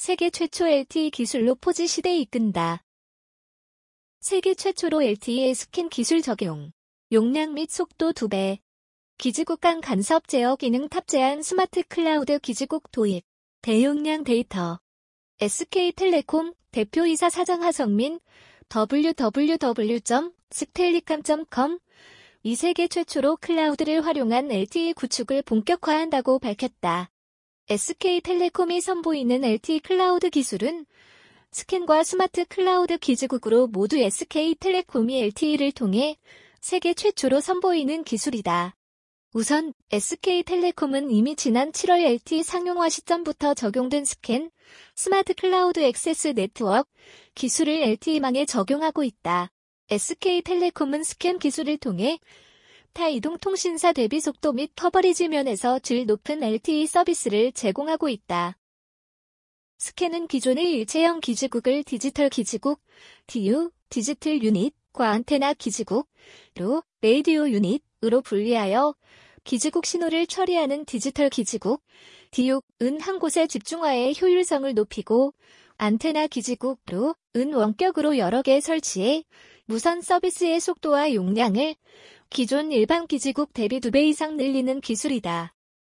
세계 최초 LTE 기술로 4G 시대에 이끈다. 세계 최초로 LTE 스캔 기술 적용. 용량 및 속도 2배. 기지국 간 간섭 제어 기능 탑재한 스마트 클라우드 기지국 도입. 대용량 데이터. SK텔레콤 대표이사 사장 하성민 www.sktellicom.com 이 세계 최초로 클라우드를 활용한 LTE 구축을 본격화한다고 밝혔다. SK텔레콤이 선보이는 LTE 클라우드 기술은 스캔과 스마트 클라우드 기지국으로 모두 SK텔레콤이 LTE를 통해 세계 최초로 선보이는 기술이다. 우선 SK텔레콤은 이미 지난 7월 LTE 상용화 시점부터 적용된 스캔, 스마트 클라우드 액세스 네트워크 기술을 LTE망에 적용하고 있다. SK텔레콤은 스캔 기술을 통해 타 이동통신사 대비 속도 및 커버리지 면에서 질 높은 LTE 서비스를 제공하고 있다. 스캔은 기존의 일체형 기지국을 디지털 기지국, DU, 디지털 유닛과 안테나 기지국로 레이디오 유닛으로 분리하여 기지국 신호를 처리하는 디지털 기지국, DU은 한 곳에 집중화의 효율성을 높이고 안테나 기지국로 은 원격으로 여러 개 설치해 무선 서비스의 속도와 용량을 기존 일반 기지국 대비 2배 이상 늘리는 기술이다.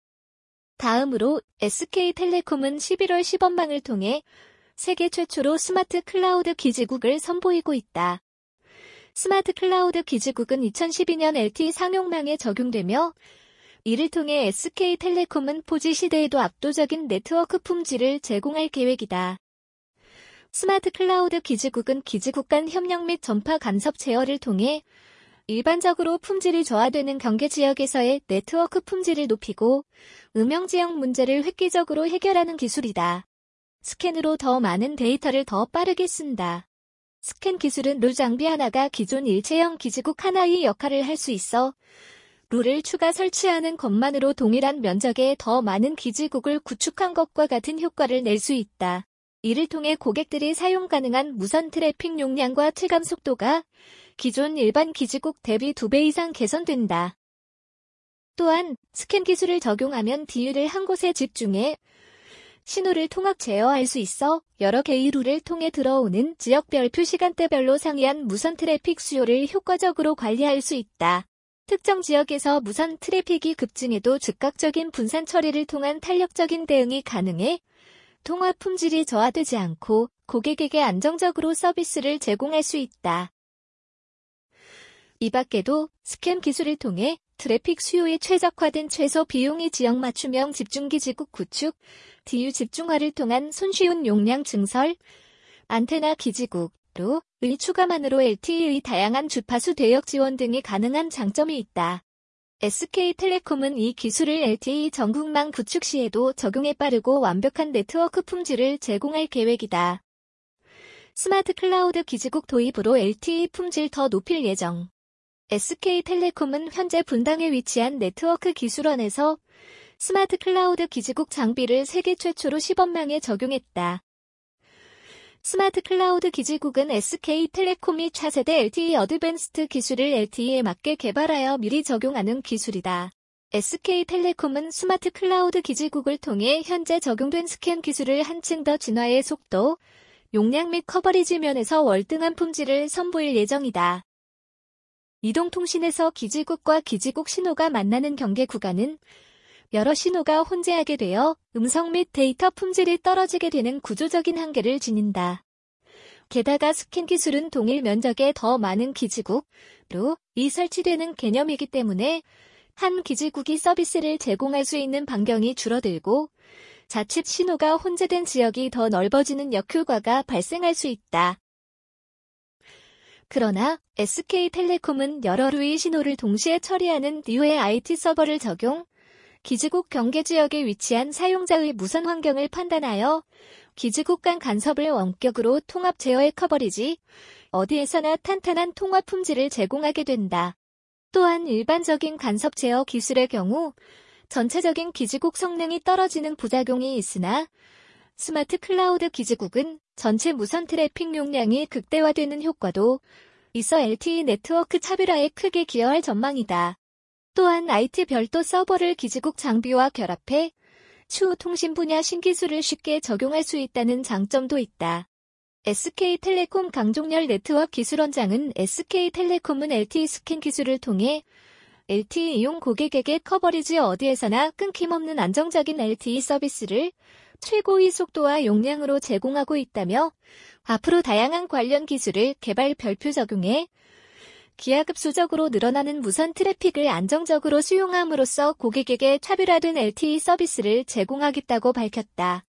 다음으로 SK텔레콤은 11월 시범망을 통해 세계 최초로 스마트 클라우드 기지국을 선보이고 있다. 스마트 클라우드 기지국은 2012년 LTE 상용망에 적용되며 이를 통해 SK텔레콤은 4G 시대에도 압도적인 네트워크 품질을 제공할 계획이다. 스마트 클라우드 기지국은 기지국 간 협력 및 전파 간섭 제어를 통해 일반적으로 품질이 저하되는 경계 지역에서의 네트워크 품질을 높이고 음영 지역 문제를 획기적으로 해결하는 기술이다. 스캔으로 더 많은 데이터를 더 빠르게 쓴다. 스캔 기술은 룰 장비 하나가 기존 일체형 기지국 하나의 역할을 할 수 있어 룰을 추가 설치하는 것만으로 동일한 면적의 더 많은 기지국을 구축한 것과 같은 효과를 낼 수 있다. 이를 통해 고객들이 사용 가능한 무선 트래픽 용량과 체감 속도가 기존 일반 기지국 대비 2배 이상 개선된다. 또한 스캔 기술을 적용하면 DU를 한 곳에 집중해 신호를 통합 제어할 수 있어 여러 개의 룰을 통해 들어오는 지역별표 시간대별로 상이한 무선 트래픽 수요를 효과적으로 관리할 수 있다. 특정 지역에서 무선 트래픽이 급증해도 즉각적인 분산 처리를 통한 탄력적인 대응이 가능해 통화 품질이 저하되지 않고 고객에게 안정적으로 서비스를 제공할 수 있다. 이 밖에도 스캔 기술을 통해 트래픽 수요에 최적화된 최소 비용의 지역 맞춤형 집중기지국 구축, DU 집중화를 통한 손쉬운 용량 증설, 안테나 기지국로 의 추가만으로 LTE의 다양한 주파수 대역 지원 등이 가능한 장점이 있다. SK텔레콤은 이 기술을 LTE 전국망 구축 시에도 적용해 빠르고 완벽한 네트워크 품질을 제공할 계획이다. 스마트 클라우드 기지국 도입으로 LTE 품질 더 높일 예정. SK텔레콤은 현재 분당에 위치한 네트워크 기술원에서 스마트 클라우드 기지국 장비를 세계 최초로 시범망에 적용했다. 스마트 클라우드 기지국은 SK텔레콤이 차세대 LTE 어드밴스드 기술을 LTE에 맞게 개발하여 미리 적용하는 기술이다. SK텔레콤은 스마트 클라우드 기지국을 통해 현재 적용된 스캔 기술을 한층 더 진화해 속도, 용량 및 커버리지 면에서 월등한 품질을 선보일 예정이다. 이동통신에서 기지국과 기지국 신호가 만나는 경계 구간은 여러 신호가 혼재하게 되어 음성 및 데이터 품질이 떨어지게 되는 구조적인 한계를 지닌다. 게다가 스캔 기술은 동일 면적의 더 많은 기지국로 설치되는 개념이기 때문에 한 기지국이 서비스를 제공할 수 있는 반경이 줄어들고 자칫 신호가 혼재된 지역이 더 넓어지는 역효과가 발생할 수 있다. 그러나 SK텔레콤은 여러 류의 신호를 동시에 처리하는 DU의 IT 서버를 적용, 기지국 경계 지역에 위치한 사용자의 무선 환경을 판단하여 기지국 간 간섭을 원격으로 통합 제어의 커버리지, 어디에서나 탄탄한 통화 품질을 제공하게 된다. 또한 일반적인 간섭 제어 기술의 경우 전체적인 기지국 성능이 떨어지는 부작용이 있으나 스마트 클라우드 기지국은 전체 무선 트래픽 용량이 극대화되는 효과도 있어 LTE 네트워크 차별화에 크게 기여할 전망이다. 또한 IT 별도 서버를 기지국 장비와 결합해 추후 통신 분야 신기술을 쉽게 적용할 수 있다는 장점도 있다. SK텔레콤 강종렬 네트워크 기술원장은 SK텔레콤은 LTE 스캔 기술을 통해 LTE 이용 고객에게 커버리지 어디에서나 끊김없는 안정적인 LTE 서비스를 최고의 속도와 용량으로 제공하고 있다며 앞으로 다양한 관련 기술을 개발 별표 적용해 기하급수적으로 늘어나는 무선 트래픽을 안정적으로 수용함으로써 고객에게 차별화된 LTE 서비스를 제공하겠다고 밝혔다.